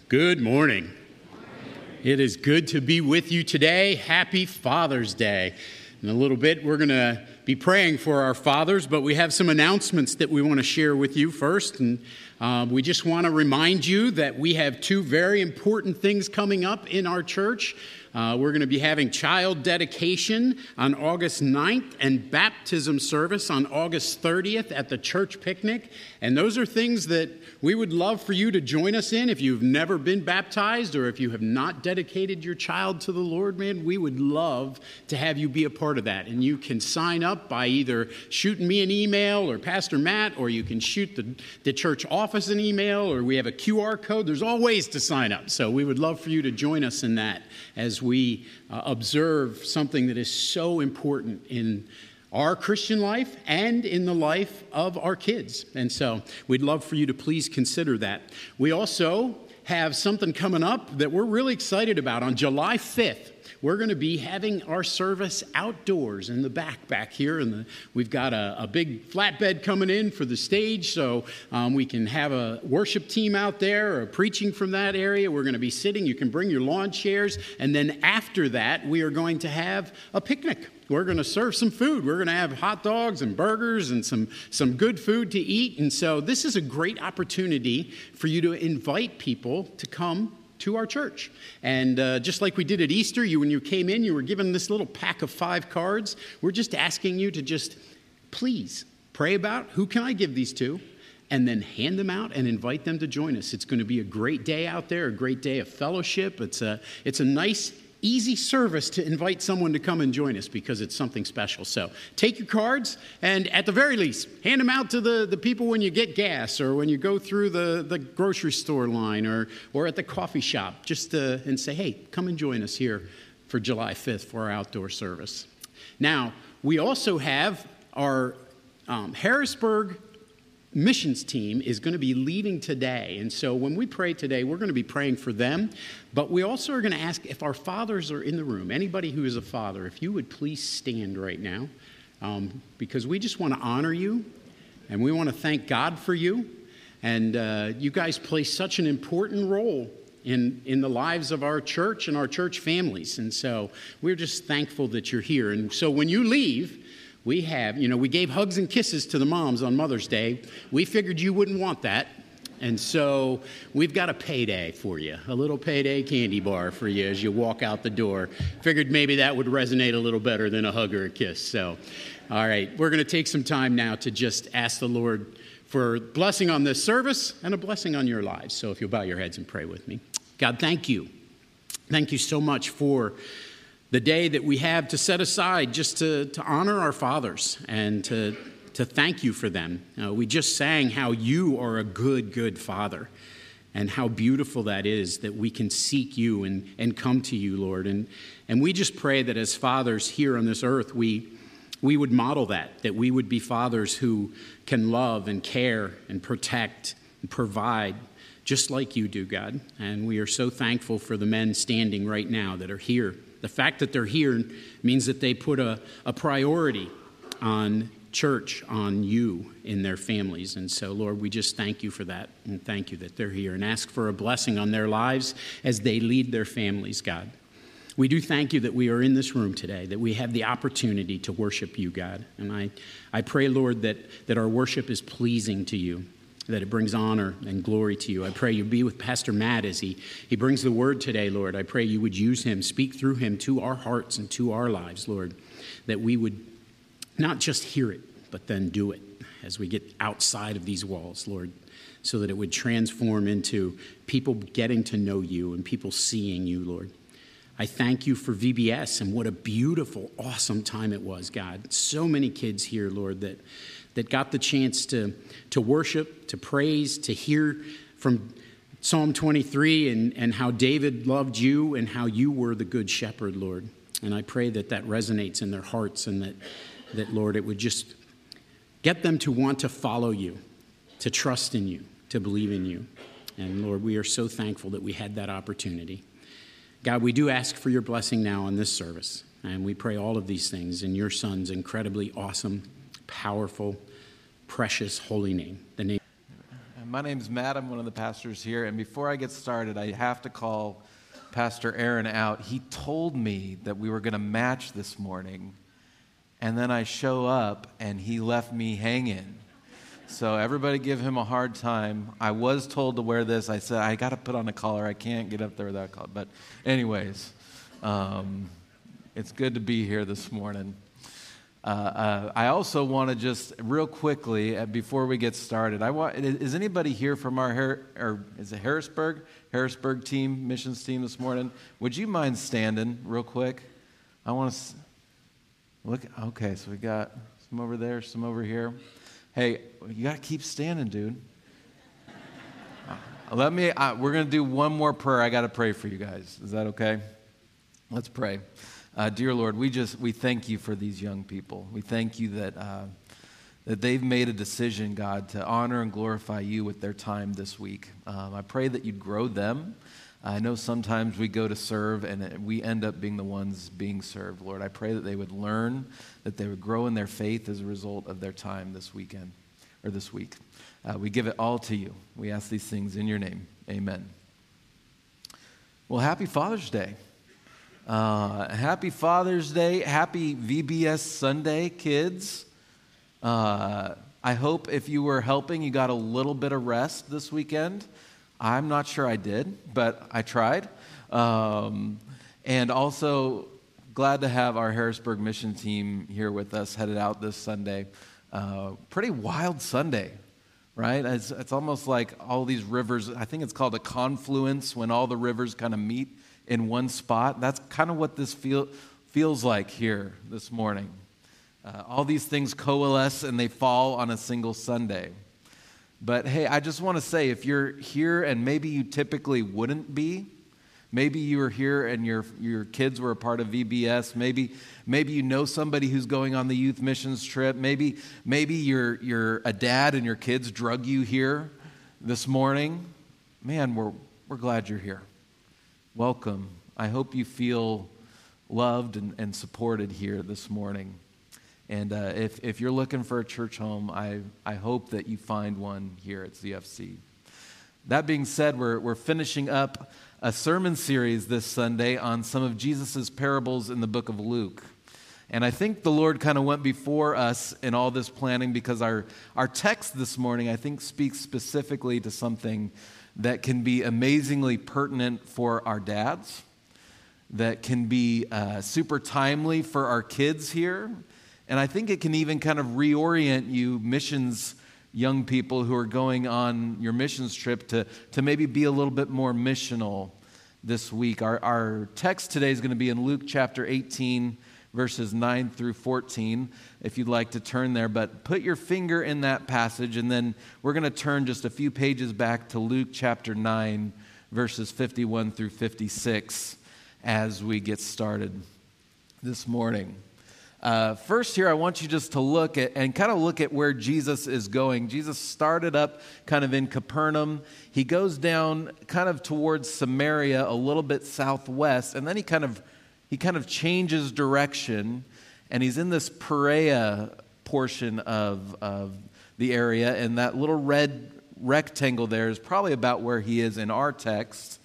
Good morning. It is good to be with you today. Happy Father's Day. In a little bit, we're going to be praying for our fathers, but we have some announcements that we want to share with you first. And we just want to remind you that we have two very important things coming up in our church. We're going to be having child dedication on August 9th and baptism service on August 30th at the church picnic. And those are things that we would love for you to join us in. If you've never been baptized or if you have not dedicated your child to the Lord, man, we would love to have you be a part of that. And you can sign up by either shooting me an email or Pastor Matt, or you can shoot the church office an email, or we have a QR code. There's all ways to sign up. So we would love for you to join us in that as we observe something that is so important in our Christian life and in the life of our kids. And so we'd love for you to please consider that. We also have something coming up that we're really excited about. On July 5th, we're going to be having our service outdoors in the back here. And we've got a big flatbed coming in for the stage, so we can have a worship team out there or preaching from that area. We're going to be sitting. You can bring your lawn chairs. And then after that, we are going to have a picnic. We're going to serve some food. We're going to have hot dogs and burgers and some good food to eat. And so this is a great opportunity for you to invite people to come to our church. And just like we did at Easter, when you came in, you were given this little pack of 5 cards. We're just asking you to just please pray about who can I give these to, and then hand them out and invite them to join us. It's going to be a great day out there, a great day of fellowship. It's a nice, easy service to invite someone to come and join us because it's something special. So take your cards and at the very least, hand them out to the people when you get gas or when you go through the grocery store line or at the coffee shop, just and say, hey, come and join us here for July 5th for our outdoor service. Now, we also have our Harrisburg missions team is going to be leaving today. And so when we pray today, we're going to be praying for them. But we also are going to ask if our fathers are in the room, anybody who is a father, if you would please stand right now, because we just want to honor you and we want to thank God for you. And you guys play such an important role in the lives of our church and our church families. And so we're just thankful that you're here. And so when you leave, we gave hugs and kisses to the moms on Mother's Day. We figured you wouldn't want that. And so we've got a payday for you, a little payday candy bar for you as you walk out the door. Figured maybe that would resonate a little better than a hug or a kiss. So, all right, we're going to take some time now to just ask the Lord for blessing on this service and a blessing on your lives. So if you'll bow your heads and pray with me. God, thank you. Thank you so much for the day that we have to set aside just to honor our fathers and to thank you for them. We just sang how you are a good, good father and how beautiful that is that we can seek you and come to you, Lord. And we just pray that as fathers here on this earth, we would model that we would be fathers who can love and care and protect and provide just like you do, God. And we are so thankful for the men standing right now that are here. The fact that they're here means that they put a priority on church, on you in their families. And so, Lord, we just thank you for that and thank you that they're here and ask for a blessing on their lives as they lead their families, God. We do thank you that we are in this room today, that we have the opportunity to worship you, God. And I pray, Lord, that our worship is pleasing to you, that it brings honor and glory to you. I pray you be with Pastor Matt as he brings the word today, Lord. I pray you would use him, speak through him to our hearts and to our lives, Lord, that we would not just hear it, but then do it as we get outside of these walls, Lord, so that it would transform into people getting to know you and people seeing you, Lord. I thank you for VBS and what a beautiful, awesome time it was, God. So many kids here, Lord, that got the chance to worship, to praise, to hear from Psalm 23 and how David loved you and how you were the good shepherd, Lord. And I pray that resonates in their hearts and that, Lord, it would just get them to want to follow you, to trust in you, to believe in you. And, Lord, we are so thankful that we had that opportunity. God, we do ask for your blessing now on this service. And we pray all of these things in your Son's incredibly awesome, powerful, precious, holy name. The name. My name's Matt. I'm one of the pastors here. And before I get started, I have to call Pastor Aaron out. He told me that we were going to match this morning, and then I show up, and he left me hanging. So everybody give him a hard time. I was told to wear this. I said, I got to put on a collar. I can't get up there without a collar. But anyways, it's good to be here this morning. I also want to just real quickly, before we get started, is anybody here from our Harrisburg team, missions team this morning? Would you mind standing real quick? I want to look. Okay, so we got some over there, some over here. Hey, you got to keep standing, dude. We're going to do one more prayer. I got to pray for you guys. Is that okay? Let's pray. Dear Lord, we thank you for these young people. We thank you that they've made a decision, God, to honor and glorify you with their time this week. I pray that you'd grow them. I know sometimes we go to serve and we end up being the ones being served. Lord, I pray that they would learn, that they would grow in their faith as a result of their time this weekend, or this week. We give it all to you. We ask these things in your name. Amen. Well, happy Father's Day. Happy Father's Day. Happy VBS Sunday, kids. I hope if you were helping, you got a little bit of rest this weekend. I'm not sure I did, but I tried. And also, glad to have our Harrisburg mission team here with us, headed out this Sunday. Pretty wild Sunday, right? It's almost like all these rivers, I think it's called a confluence, when all the rivers kind of meet in one spot. That's kind of what this feels like here this morning. All these things coalesce and they fall on a single Sunday. But hey, I just want to say, if you're here and maybe you typically wouldn't be, maybe you were here and your kids were a part of VBS, maybe you know somebody who's going on the youth missions trip, maybe you're a dad and your kids drug you here this morning. Man, we're glad you're here. Welcome. I hope you feel loved and supported here this morning. And if you're looking for a church home, I hope that you find one here at CFC. That being said, we're finishing up a sermon series this Sunday on some of Jesus' parables in the book of Luke. And I think the Lord kind of went before us in all this planning, because our text this morning, I think, speaks specifically to something that can be amazingly pertinent for our dads, that can be super timely for our kids here. And I think it can even kind of reorient you missions young people who are going on your missions trip to maybe be a little bit more missional this week. Our text today is going to be in Luke chapter 18, verses 9 through 14, if you'd like to turn there. But put your finger in that passage, and then we're going to turn just a few pages back to Luke chapter 9, verses 51 through 56 as we get started this morning. First here, I want you just to look at where Jesus is going. Jesus started up kind of in Capernaum. He goes down kind of towards Samaria, a little bit southwest, and then he kind of changes direction, and he's in this Perea portion of the area, and that little red rectangle there is probably about where he is in our text.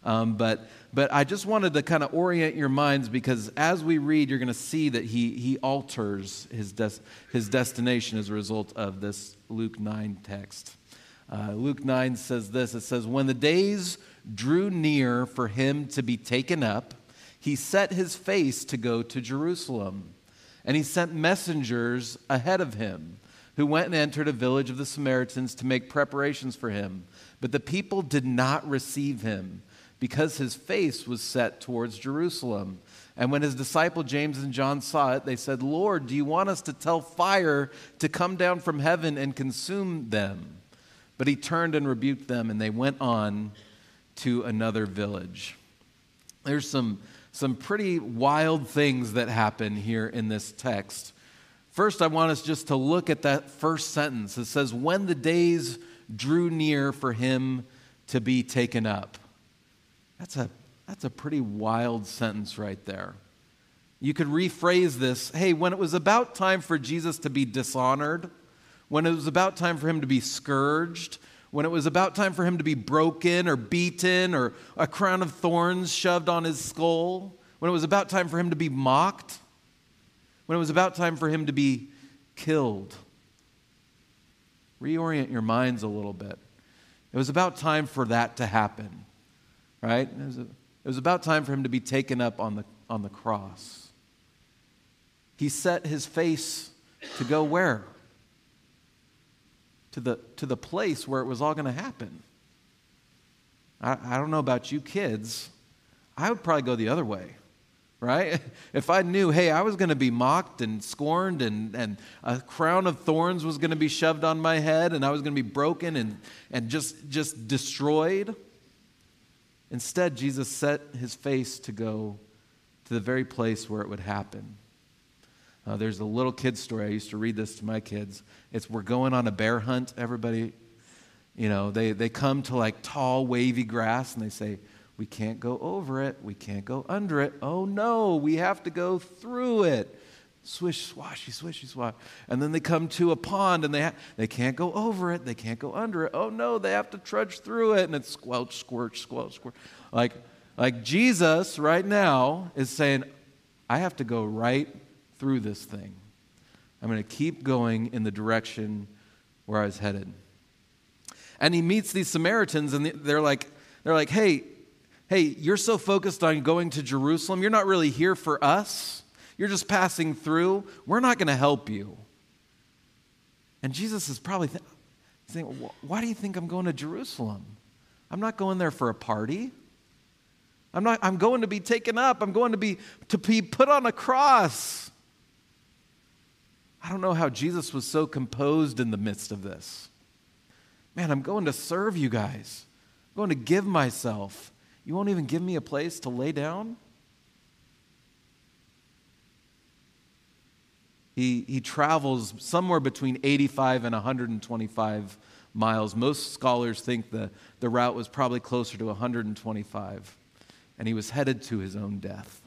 But I just wanted to kind of orient your minds, because as we read, you're going to see that he alters his destination as a result of this Luke 9 text. Luke 9 says this. It says, "When the days drew near for him to be taken up, he set his face to go to Jerusalem. And he sent messengers ahead of him, who went and entered a village of the Samaritans to make preparations for him. But the people did not receive him, because his face was set towards Jerusalem. And when his disciple James and John saw it, they said, 'Lord, do you want us to tell fire to come down from heaven and consume them?' But he turned and rebuked them, and they went on to another village." There's some pretty wild things that happen here in this text. First, I want us just to look at that first sentence. It says, "When the days drew near for him to be taken up." That's a pretty wild sentence right there. You could rephrase this, hey, when it was about time for Jesus to be dishonored, when it was about time for him to be scourged, when it was about time for him to be broken or beaten or a crown of thorns shoved on his skull, when it was about time for him to be mocked, when it was about time for him to be killed. Reorient your minds a little bit. It was about time for that to happen, right? It was about time for him to be taken up on the cross. He set his face to go where? To the place where it was all going to happen. I don't know about you kids. I would probably go the other way, right? If I knew, hey, I was going to be mocked and scorned and a crown of thorns was going to be shoved on my head and I was going to be broken and just destroyed. Instead, Jesus set his face to go to the very place where it would happen. There's a little kid story. I used to read this to my kids. It's we're going on a bear hunt. Everybody, they come to like tall, wavy grass and they say, we can't go over it. We can't go under it. Oh no, we have to go through it. Swish, swashy, swishy, swash. And then they come to a pond and they can't go over it. They can't go under it. Oh no, they have to trudge through it. And it's squelch, squirch, squelch, squirch. Like Jesus right now is saying, I have to go right through this thing. I'm going to keep going in the direction where I was headed. And he meets these Samaritans and they're like, hey, you're so focused on going to Jerusalem. You're not really here for us. You're just passing through. We're not going to help you. And Jesus is probably saying, why do you think I'm going to Jerusalem? I'm not going there for a party. I'm going to be taken up. I'm going to be put on a cross. I don't know how Jesus was so composed in the midst of this. Man, I'm going to serve you guys. I'm going to give myself. You won't even give me a place to lay down? He travels somewhere between 85 and 125 miles. Most scholars think the route was probably closer to 125. And he was headed to his own death.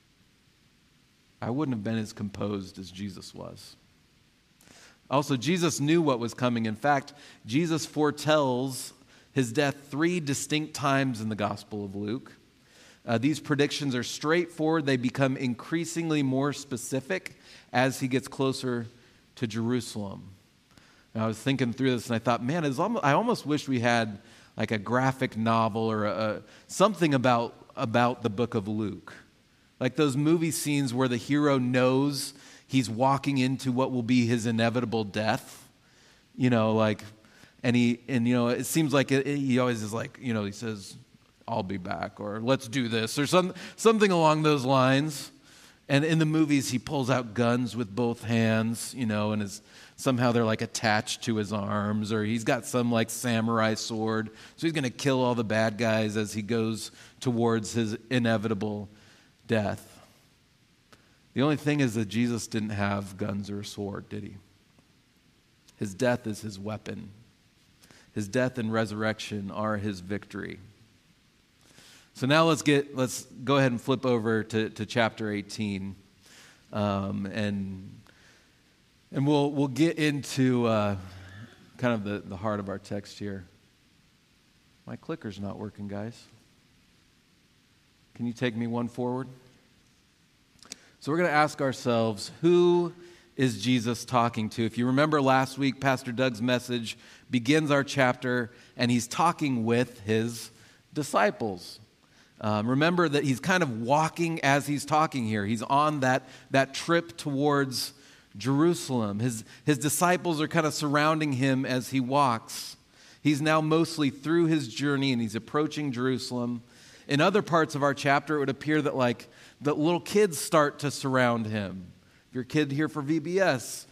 I wouldn't have been as composed as Jesus was. Also, Jesus knew what was coming. In fact, Jesus foretells his death 3 distinct times in the Gospel of Luke. These predictions are straightforward. They become increasingly more specific as he gets closer to Jerusalem. And I was thinking through this and I thought, man, I almost wish we had like a graphic novel or something about the book of Luke. Like those movie scenes where the hero knows he's walking into what will be his inevitable death. It seems like he always is like, he says, I'll be back, or let's do this, or something along those lines. And in the movies, he pulls out guns with both hands, and somehow they're like attached to his arms, or he's got some like samurai sword. So he's going to kill all the bad guys as he goes towards his inevitable death. The only thing is that Jesus didn't have guns or a sword, did he? His death is his weapon. His death and resurrection are his victory. So now let's go ahead and flip over to chapter 18, and we'll get into kind of the heart of our text here. My clicker's not working, guys. Can you take me one forward? So we're going to ask ourselves, who is Jesus talking to? If you remember last week, Pastor Doug's message begins our chapter, and he's talking with his disciples. Remember that he's kind of walking as he's talking here. He's on that trip towards Jerusalem. His disciples are kind of surrounding him as he walks. He's now mostly through his journey, and he's approaching Jerusalem. In other parts of our chapter, it would appear that the little kids start to surround him. If you're a kid here for VBS,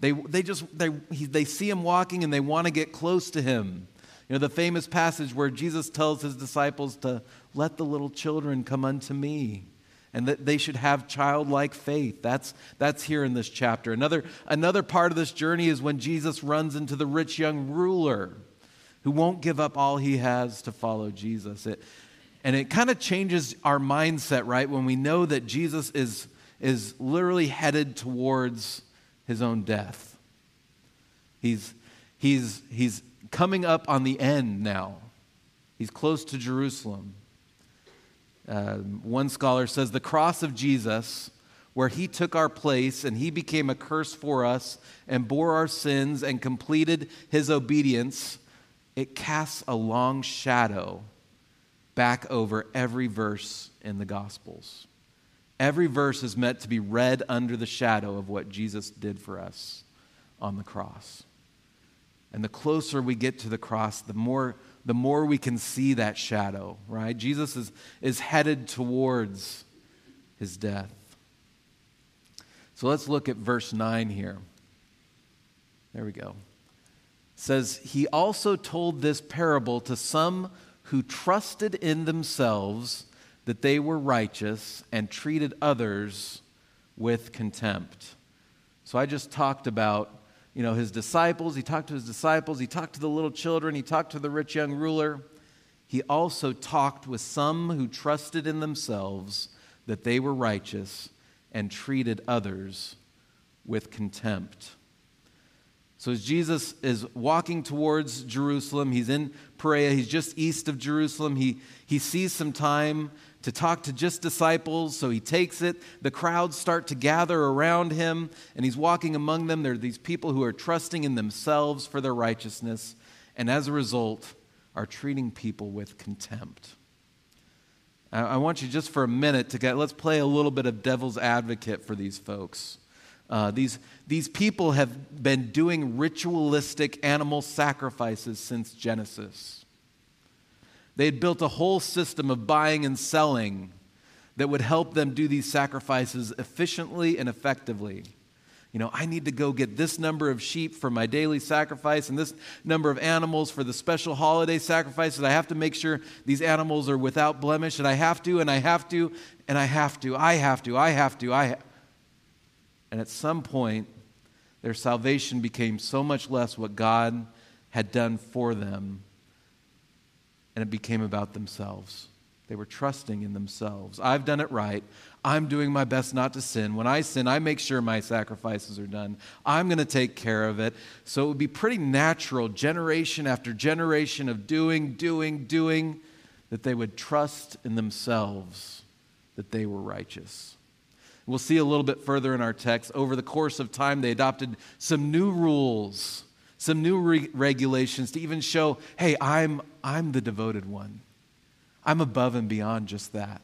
they see him walking and they want to get close to him. The famous passage where Jesus tells his disciples to let the little children come unto me, and that they should have childlike faith. That's here in this chapter. Another part of this journey is when Jesus runs into the rich young ruler who won't give up all he has to follow Jesus. It kind of changes our mindset, right? When we know that Jesus is literally headed towards his own death. He's coming up on the end now. He's close to Jerusalem. One scholar says the cross of Jesus, where he took our place and he became a curse for us and bore our sins and completed his obedience, it casts a long shadow back over every verse in the Gospels. Every verse is meant to be read under the shadow of what Jesus did for us on the cross. And the closer we get to the cross, the more we can see that shadow, right? Jesus is headed towards his death. So let's look at verse 9 here. There we go. It says, he also told this parable to some who trusted in themselves that they were righteous and treated others with contempt. So I just talked about, his disciples. He talked to his disciples. He talked to the little children. He talked to the rich young ruler. He also talked with some who trusted in themselves that they were righteous and treated others with contempt. So as Jesus is walking towards Jerusalem, he's in Perea, he's just east of Jerusalem. He sees some time to talk to just disciples, so he takes it. The crowds start to gather around him, and he's walking among them. There are these people who are trusting in themselves for their righteousness, and as a result, are treating people with contempt. I want you just for a minute let's play a little bit of devil's advocate for these folks. These people have been doing ritualistic animal sacrifices since Genesis. They had built a whole system of buying and selling that would help them do these sacrifices efficiently and effectively. I need to go get this number of sheep for my daily sacrifice and this number of animals for the special holiday sacrifices. I have to make sure these animals are without blemish, and I have to. And at some point, their salvation became so much less what God had done for them, and it became about themselves. They were trusting in themselves. I've done it right. I'm doing my best not to sin. When I sin, I make sure my sacrifices are done. I'm going to take care of it. So it would be pretty natural, generation after generation of doing, that they would trust in themselves that they were righteous. We'll see a little bit further in our text. Over the course of time, they adopted some new rules, some new regulations to even show, hey, I'm the devoted one. I'm above and beyond just that.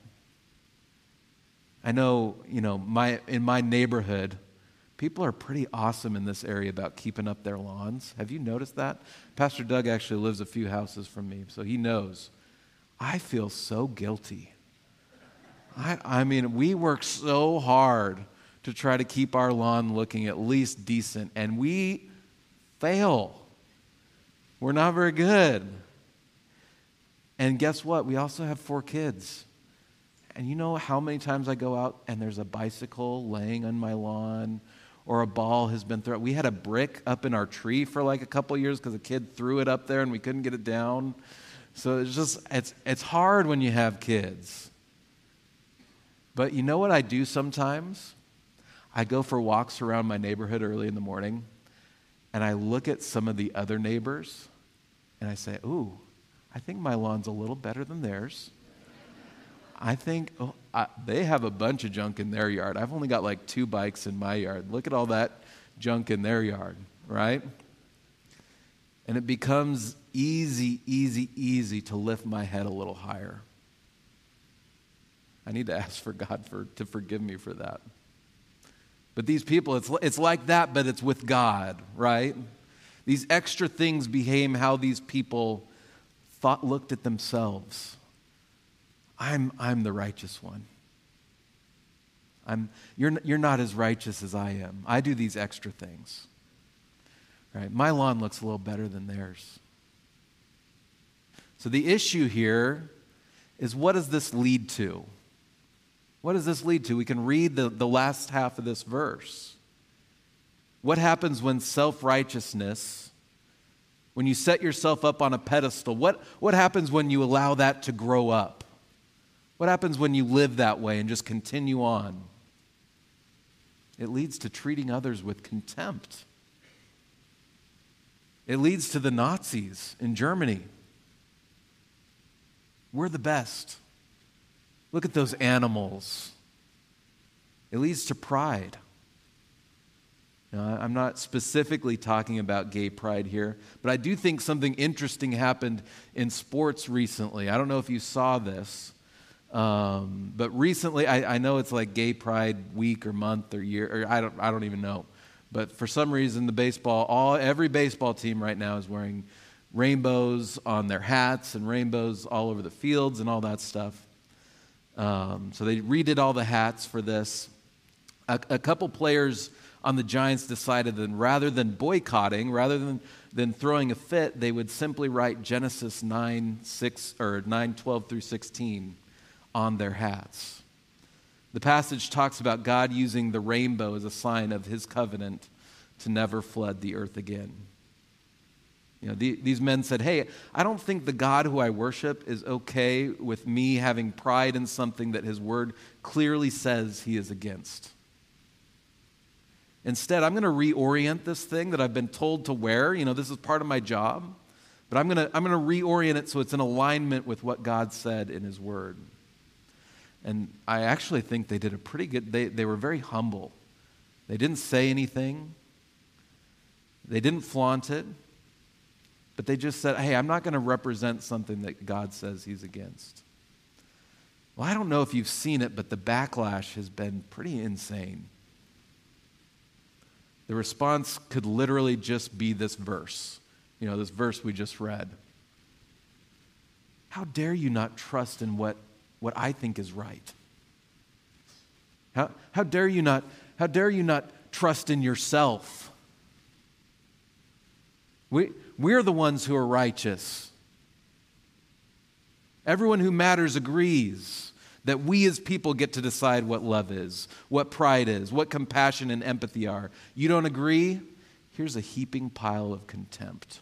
I know, in my neighborhood, people are pretty awesome in this area about keeping up their lawns. Have you noticed that? Pastor Doug actually lives a few houses from me, so he knows. I feel so guilty. I mean, we work so hard to try to keep our lawn looking at least decent, and we fail. We're not very good. And guess what? We also have 4 kids. And you know how many times I go out and there's a bicycle laying on my lawn or a ball has been thrown. We had a brick up in our tree for like a couple years because a kid threw it up there and we couldn't get it down. So it's hard when you have kids. But you know what I do sometimes? I go for walks around my neighborhood early in the morning and I look at some of the other neighbors and I say, ooh, I think my lawn's a little better than theirs. I think they have a bunch of junk in their yard. I've only got like 2 bikes in my yard. Look at all that junk in their yard, right? And it becomes easy to lift my head a little higher. I need to ask for God to forgive me for that. But these people, it's like that, but it's with God, right? These extra things became how these people looked at themselves. I'm the righteous one. You're not as righteous as I am. I do these extra things. Right? My lawn looks a little better than theirs. So the issue here is, what does this lead to? What does this lead to? We can read the last half of this verse. What happens when self-righteousness, when you set yourself up on a pedestal, what happens when you allow that to grow up? What happens when you live that way and just continue on? It leads to treating others with contempt. It leads to the Nazis in Germany. We're the best. Look at those animals. It leads to pride. Now, I'm not specifically talking about gay pride here, but I do think something interesting happened in sports recently. I don't know if you saw this, but recently, I know it's like Gay Pride Week or month or year, or I don't even know. But for some reason, every baseball team right now is wearing rainbows on their hats and rainbows all over the fields and all that stuff. So they redid all the hats for this. A couple players on the Giants decided that rather than boycotting, rather than throwing a fit, they would simply write Genesis 9:12 through 16 on their hats. The passage talks about God using the rainbow as a sign of his covenant to never flood the earth again. These men said, hey, I don't think the God who I worship is okay with me having pride in something that his word clearly says he is against. Instead, I'm going to reorient this thing that I've been told to wear. This is part of my job. But I'm going to reorient it so it's in alignment with what God said in his word. And I actually think they did a pretty good, they were very humble. They didn't say anything. They didn't flaunt it. But they just said, hey, I'm not going to represent something that God says he's against. Well, I don't know if you've seen it, but the backlash has been pretty insane. The response could literally just be this verse. This verse we just read. How dare you not trust in what I think is right? How dare you not trust in yourself? We're the ones who are righteous. Everyone who matters agrees that we as people get to decide what love is, what pride is, what compassion and empathy are. You don't agree? Here's a heaping pile of contempt.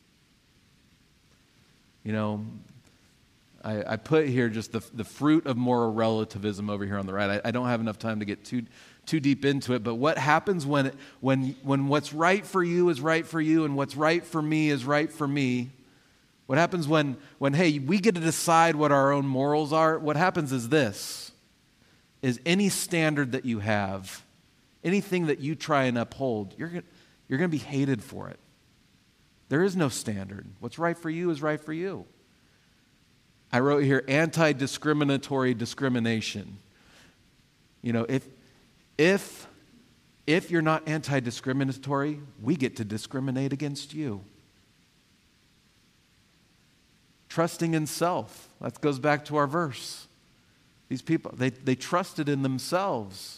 I put here just the fruit of moral relativism over here on the right. I don't have enough time to get too deep into it, but what happens when what's right for you is right for you and what's right for me is right for me? What happens when hey, we get to decide what our own morals are? What happens is any standard that you have, anything that you try and uphold, you're going to be hated for it. There is no standard. What's right for you is right for you. I wrote here anti-discriminatory discrimination. If you're not anti-discriminatory, we get to discriminate against you. Trusting in self. That goes back to our verse. These people, they trusted in themselves.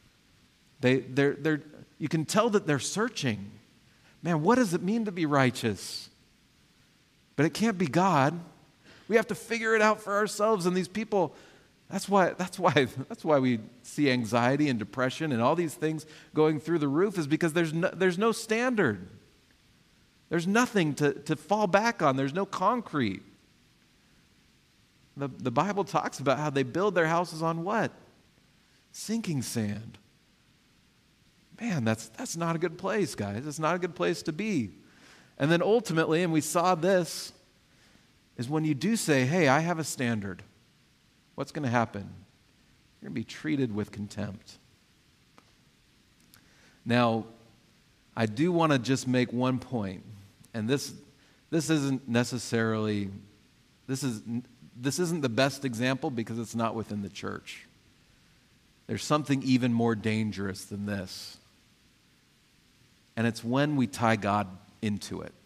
You can tell that they're searching. Man, what does it mean to be righteous? But it can't be God. We have to figure it out for ourselves. And these people, that's why we see anxiety and depression and all these things going through the roof, is because there's no standard. There's nothing to fall back on. There's no concrete. The Bible talks about how they build their houses on what? Sinking sand. Man, that's not a good place, guys. It's not a good place to be. And then ultimately, and we saw this, is when you do say, hey, I have a standard, what's going to happen? You're going to be treated with contempt. Now, I do want to just make one point, and this isn't necessarily, this isn't the best example because it's not within the church. There's something even more dangerous than this. And it's when we tie God into it.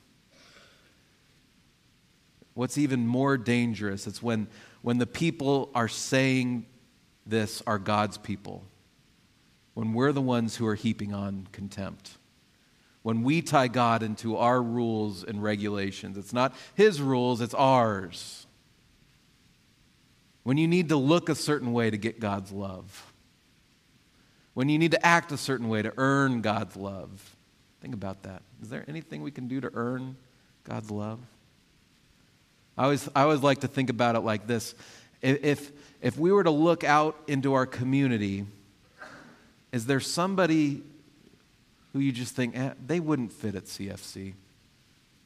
What's even more dangerous, it's when the people are saying this are God's people. When we're the ones who are heaping on contempt. When we tie God into our rules and regulations. It's not his rules, it's ours. When you need to look a certain way to get God's love. When you need to act a certain way to earn God's love. Think about that. Is there anything we can do to earn God's love? I always like to think about it like this. If we were to look out into our community, is there somebody who you just think, they wouldn't fit at CFC?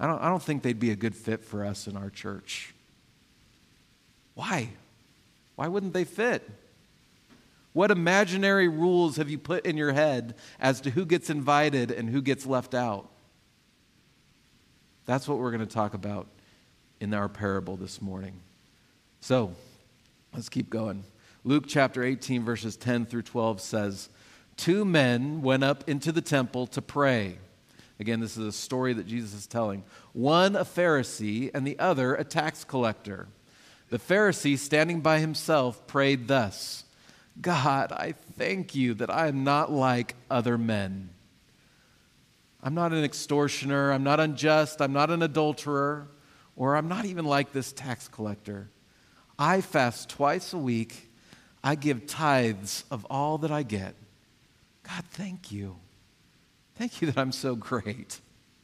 I don't think they'd be a good fit for us in our church. Why? Why wouldn't they fit? What imaginary rules have you put in your head as to who gets invited and who gets left out? That's what we're going to talk about in our parable this morning. So, let's keep going. Luke chapter 18, verses 10 through 12 says, 2 men went up into the temple to pray. Again, this is a story that Jesus is telling. One a Pharisee and the other a tax collector. The Pharisee, standing by himself, prayed thus, God, I thank you that I am not like other men. I'm not an extortioner, I'm not unjust, I'm not an adulterer, or I'm not even like this tax collector. I fast twice a week. I give tithes of all that I get. God, thank you. Thank you that I'm so great.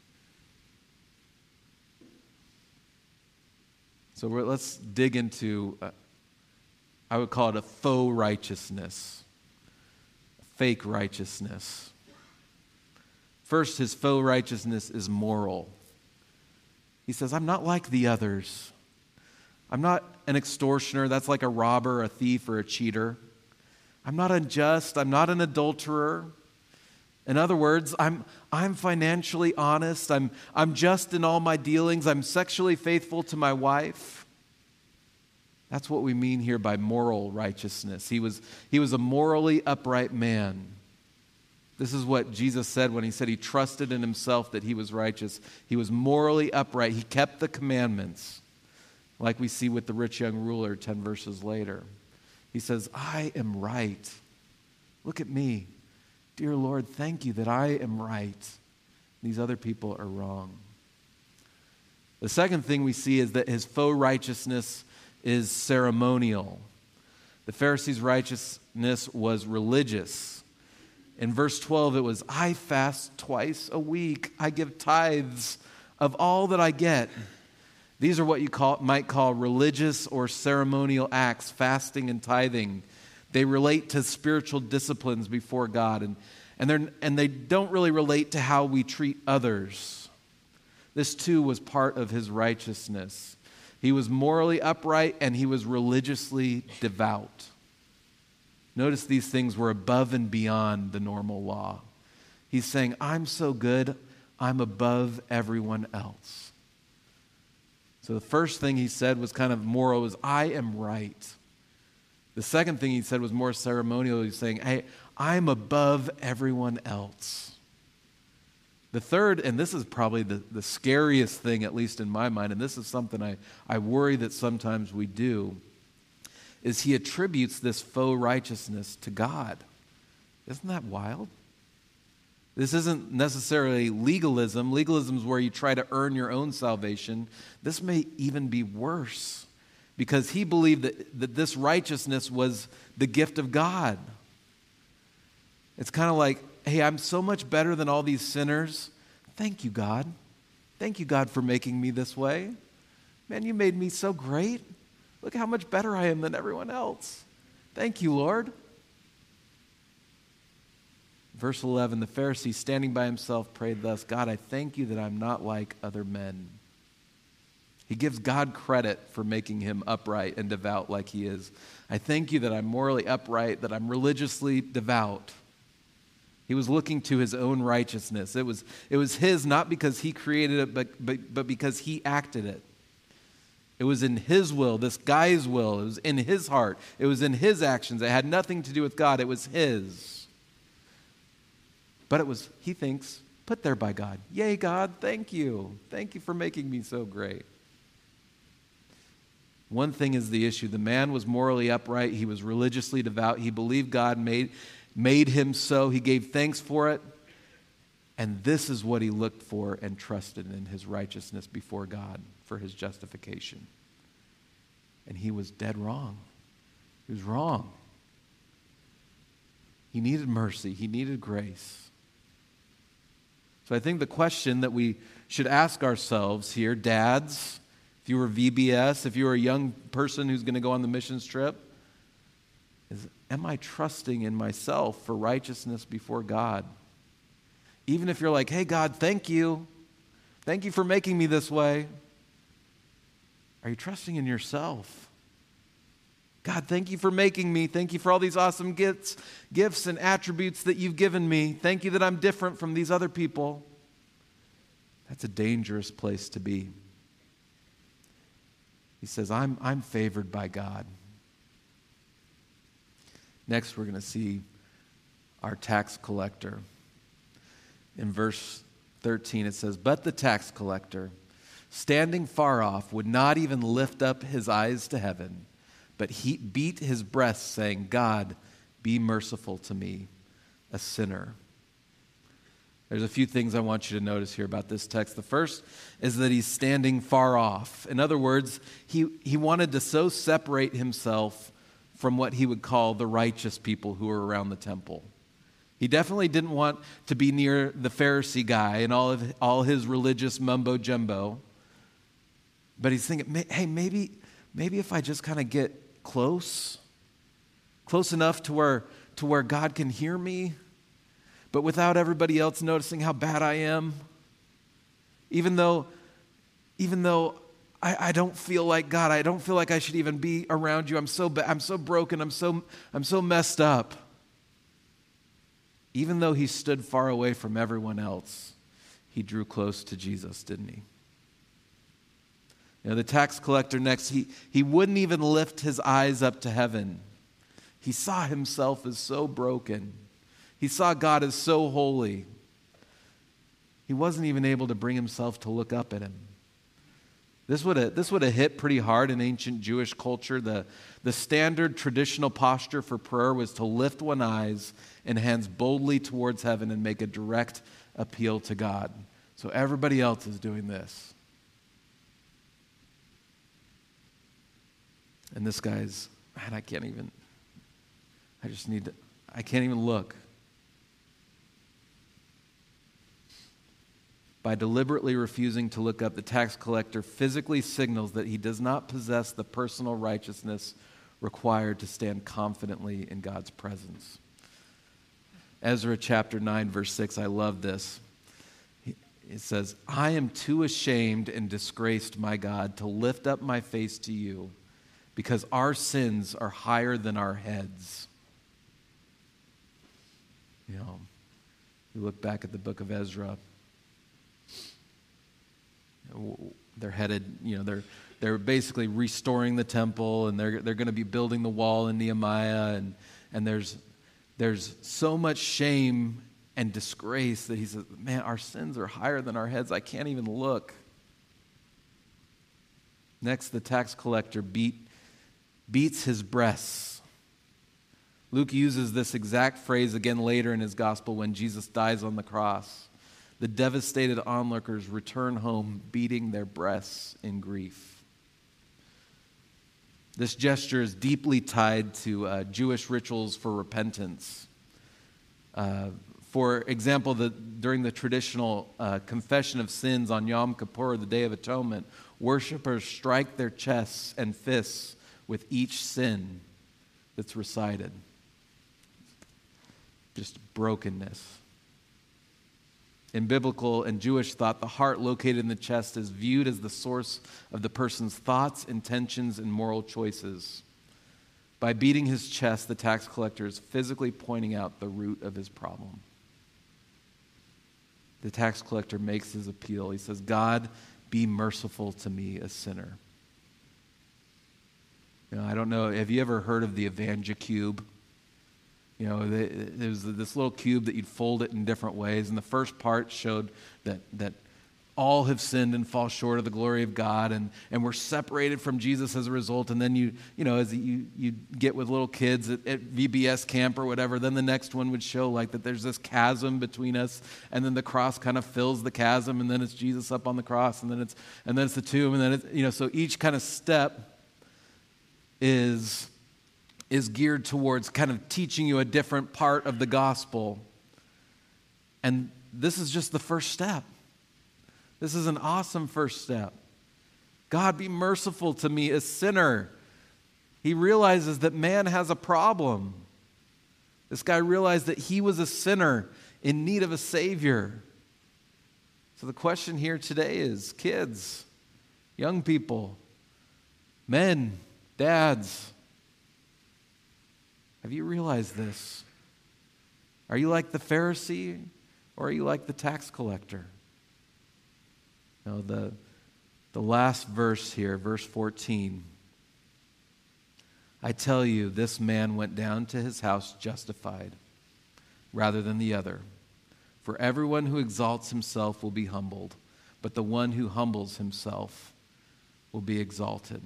So let's dig into, I would call it a faux righteousness, fake righteousness. First, his faux righteousness is moral. He says, I'm not like the others. I'm not an extortioner. That's like a robber, a thief, or a cheater. I'm not unjust. I'm not an adulterer. In other words, I'm financially honest. I'm just in all my dealings. I'm sexually faithful to my wife. That's what we mean here by moral righteousness. He was a morally upright man. This is what Jesus said when he said he trusted in himself that he was righteous. He was morally upright. He kept the commandments, like we see with the rich young ruler 10 verses later. He says, I am right. Look at me. Dear Lord, thank you that I am right. These other people are wrong. The second thing we see is that his faux righteousness is ceremonial. The Pharisees' righteousness was religious. In verse 12, it was, I fast twice a week. I give tithes of all that I get. These are what you might call religious or ceremonial acts, fasting and tithing. They relate to spiritual disciplines before God, and they don't really relate to how we treat others. This too was part of his righteousness. He was morally upright and he was religiously devout. Notice these things were above and beyond the normal law. He's saying, I'm so good, I'm above everyone else. So the first thing he said was kind of moral, was I am right. The second thing he said was more ceremonial. He's saying, hey, I'm above everyone else. The third, and this is probably the scariest thing, at least in my mind, and this is something I worry that sometimes we do, is he attributes this faux righteousness to God. Isn't that wild? This isn't necessarily legalism. Legalism is where you try to earn your own salvation. This may even be worse, because he believed that this righteousness was the gift of God. It's kind of like, hey, I'm so much better than all these sinners. Thank you, God. Thank you, God, for making me this way. Man, you made me so great. Look how much better I am than everyone else. Thank you, Lord. Verse 11, the Pharisee, standing by himself, prayed thus, God, I thank you that I'm not like other men. He gives God credit for making him upright and devout like he is. I thank you that I'm morally upright, that I'm religiously devout. He was looking to his own righteousness. It was his, not because he created it, but because he acted it. It was in his will, this guy's will. It was in his heart. It was in his actions. It had nothing to do with God. It was his. But it was, he thinks, put there by God. Yay, God, thank you. Thank you for making me so great. One thing is the issue. The man was morally upright. He was religiously devout. He believed God made him so. He gave thanks for it. And this is what he looked for and trusted in, his righteousness before God for his justification. And he was dead wrong. He was wrong. He needed mercy. He needed grace. So I think the question that we should ask ourselves here, dads, if you were VBS, if you were a young person who's going to go on the missions trip, is, am I trusting in myself for righteousness before God? Even if you're like, hey, God, thank you Thank you for making me this way. Are you trusting in yourself? God, thank you for making me. Thank you for all these awesome gifts and attributes that you've given me. Thank you that I'm different from these other people. That's a dangerous place to be. He says, I'm favored by God. Next, we're going to see our tax collector. In verse 13, it says, "But the tax collector, standing far off, would not even lift up his eyes to heaven, but he beat his breast, saying, 'God, be merciful to me, a sinner.'" There's a few things I want you to notice here about this text. The first is that he's standing far off. In other words, he wanted to so separate himself from what he would call the righteous people who were around the temple. He definitely didn't want to be near the Pharisee guy and all his religious mumbo-jumbo. But he's thinking, hey, maybe if I just kind of get close enough to where God can hear me, but without everybody else noticing how bad I am, even though I don't feel like God, I don't feel like I should even be around you. I'm so broken. I'm so messed up. Even though he stood far away from everyone else, he drew close to Jesus, didn't he? The tax collector next, he wouldn't even lift his eyes up to heaven. He saw himself as so broken. He saw God as so holy. He wasn't even able to bring himself to look up at him. This would have hit pretty hard in ancient Jewish culture. The standard traditional posture for prayer was to lift one's eyes and hands boldly towards heaven and make a direct appeal to God. So everybody else is doing this. And this guy's, man, I can't even look. By deliberately refusing to look up, the tax collector physically signals that he does not possess the personal righteousness required to stand confidently in God's presence. Ezra chapter 9, verse 6, I love this. It says, "I am too ashamed and disgraced, my God, to lift up my face to you, because our sins are higher than our heads." You look back at the book of Ezra. They're headed, they're basically restoring the temple, and they're going to be building the wall in Nehemiah, and there's so much shame and disgrace that he says, man, our sins are higher than our heads. I can't even look. Next, the tax collector beats his breasts. Luke uses this exact phrase again later in his gospel when Jesus dies on the cross. The devastated onlookers return home beating their breasts in grief. This gesture is deeply tied to Jewish rituals for repentance. For example, during the traditional confession of sins on Yom Kippur, the Day of Atonement, worshipers strike their chests and fists with each sin that's recited. Just brokenness. In biblical and Jewish thought, the heart located in the chest is viewed as the source of the person's thoughts, intentions, and moral choices. By beating his chest, the tax collector is physically pointing out the root of his problem. The tax collector makes his appeal. He says, "God, be merciful to me, a sinner." I don't know, have you ever heard of the EvangeCube? There was this little cube that you'd fold it in different ways, and the first part showed that all have sinned and fall short of the glory of God, and we're separated from Jesus as a result. And then as you get with little kids at VBS camp or whatever, then the next one would show like that there's this chasm between us, and then the cross kind of fills the chasm, and then it's Jesus up on the cross, and then it's the tomb, and then it's, so each kind of step is geared towards kind of teaching you a different part of the gospel. And this is just the first step. This is an awesome first step. God, be merciful to me, a sinner. He realizes that man has a problem. This guy realized that he was a sinner in need of a Savior. So the question here today is, kids, young people, men, dads, have you realized this? Are you like the Pharisee or are you like the tax collector? No, the last verse here, verse 14. I tell you, this man went down to his house justified rather than the other. For everyone who exalts himself will be humbled, but the one who humbles himself will be exalted.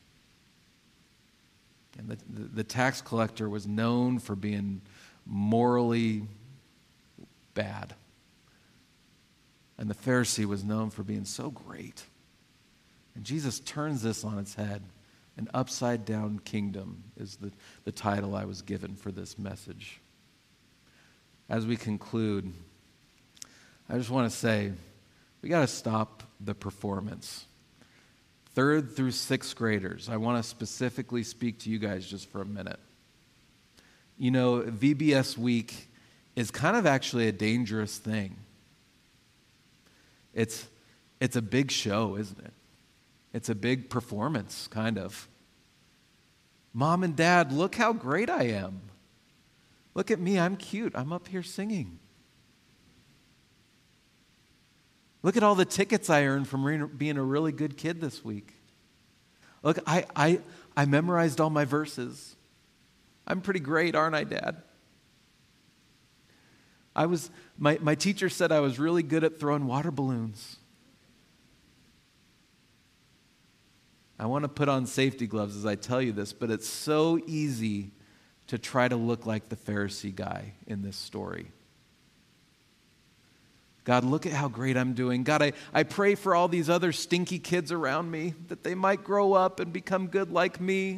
And the tax collector was known for being morally bad. And the Pharisee was known for being so great. And Jesus turns this on its head. An upside-down kingdom is the title I was given for this message. As we conclude, I just want to say, we got to stop the performance. 3rd through 6th graders, I want to specifically speak to you guys just for a minute. You know, VBS week is kind of actually a dangerous thing. It's a big show, isn't it? It's a big performance, kind of. Mom and Dad, look how great I am. Look at me, I'm cute. I'm up here singing. Look at all the tickets I earned from being a really good kid this week. Look, I memorized all my verses. I'm pretty great, aren't I, Dad? My teacher said I was really good at throwing water balloons. I want to put on safety gloves as I tell you this, but it's so easy to try to look like the Pharisee guy in this story. God, look at how great I'm doing. God, I pray for all these other stinky kids around me that they might grow up and become good like me.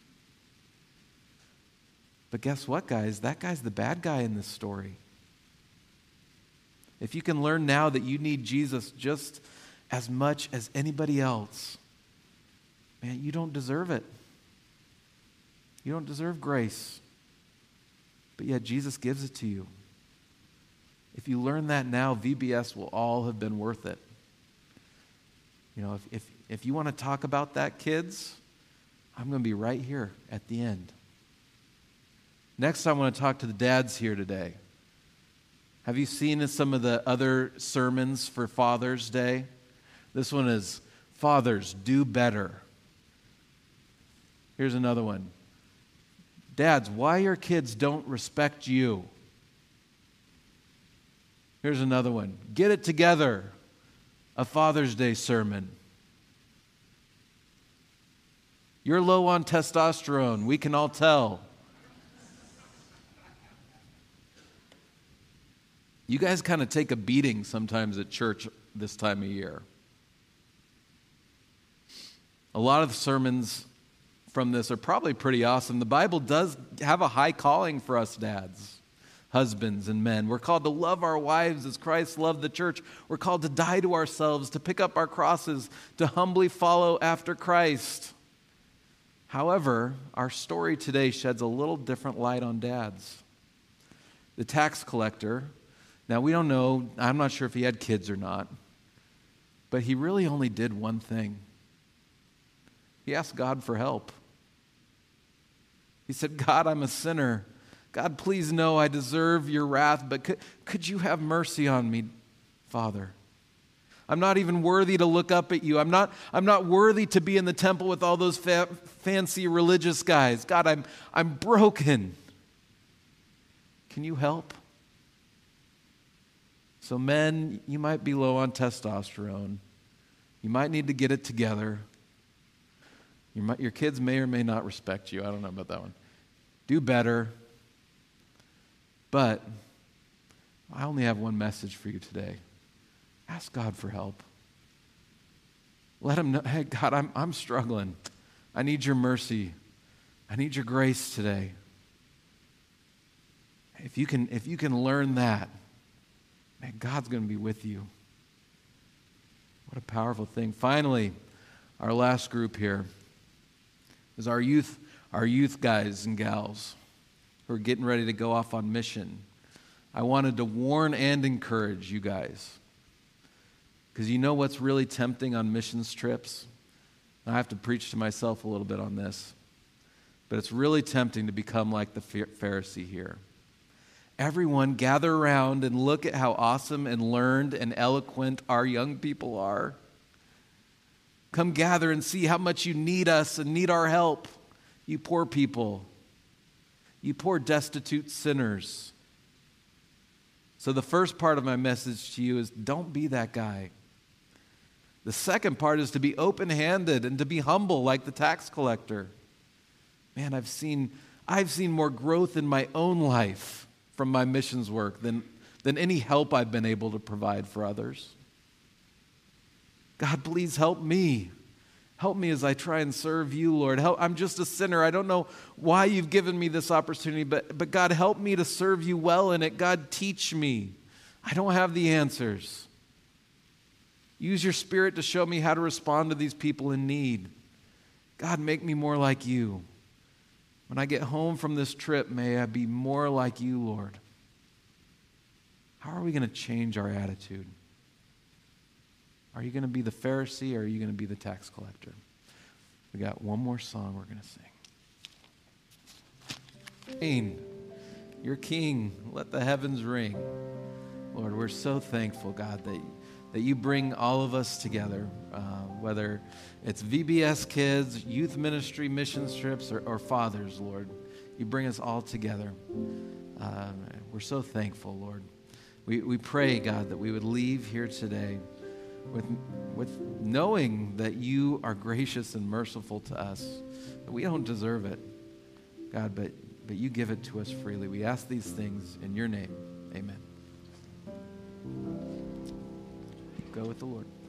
But guess what, guys? That guy's the bad guy in this story. If you can learn now that you need Jesus just as much as anybody else, man, you don't deserve it. You don't deserve grace. But yet Jesus gives it to you. If you learn that now, VBS will all have been worth it. You know, if you want to talk about that, kids, I'm going to be right here at the end. Next, I want to talk to the dads here today. Have you seen some of the other sermons for Father's Day? This one is, Fathers, do better. Here's another one. Dads, why your kids don't respect you. Here's another one. Get it together. A Father's Day sermon. You're low on testosterone. We can all tell. You guys kind of take a beating sometimes at church this time of year. A lot of the sermons from this are probably pretty awesome. The Bible does have a high calling for us dads, husbands and men. We're called to love our wives as Christ loved the church. We're called to die to ourselves, to pick up our crosses, to humbly follow after Christ. However, our story today sheds a little different light on dads. The tax collector, now we don't know, I'm not sure if he had kids or not, but he really only did one thing. He asked God for help. He said, God, I'm a sinner. God, please know I deserve your wrath, but could you have mercy on me, Father? I'm not even worthy to look up at you. I'm not worthy to be in the temple with all those fancy religious guys. God, I'm broken. Can you help? So men, you might be low on testosterone. You might need to get it together. Your kids may or may not respect you. I don't know about that one. Do better. But I only have one message for you today. Ask God for help. Let him know, hey, God, I'm struggling. I need your mercy. I need your grace today. If you can learn that, man, God's going to be with you. What a powerful thing. Finally, our last group here is our youth guys and gals who are getting ready to go off on mission. I wanted to warn and encourage you guys. Because you know what's really tempting on missions trips? I have to preach to myself a little bit on this, but it's really tempting to become like the Pharisee here. Everyone gather around and look at how awesome and learned and eloquent our young people are. Come gather and see how much you need us and need our help, you poor people, you poor destitute sinners. So the first part of my message to you is don't be that guy. The second part is to be open-handed and to be humble like the tax collector. Man, I've seen more growth in my own life from my missions work than any help I've been able to provide for others. God, please help me. Help me as I try and serve you, Lord. I'm just a sinner. I don't know why you've given me this opportunity, but God, help me to serve you well in it. God, teach me. I don't have the answers. Use your Spirit to show me how to respond to these people in need. God, make me more like you. When I get home from this trip, may I be more like you, Lord. How are we going to change our attitude? Are you going to be the Pharisee or are you going to be the tax collector? We got one more song we're going to sing. King, you're King. Let the heavens ring. Lord, we're so thankful, God, that you bring all of us together, whether it's VBS kids, youth ministry, missions trips, or fathers, Lord. You bring us all together. We're so thankful, Lord. We pray, God, that we would leave here today with knowing that you are gracious and merciful to us, that we don't deserve it, God, but you give it to us freely. We ask these things in your name. Amen. Go with the Lord.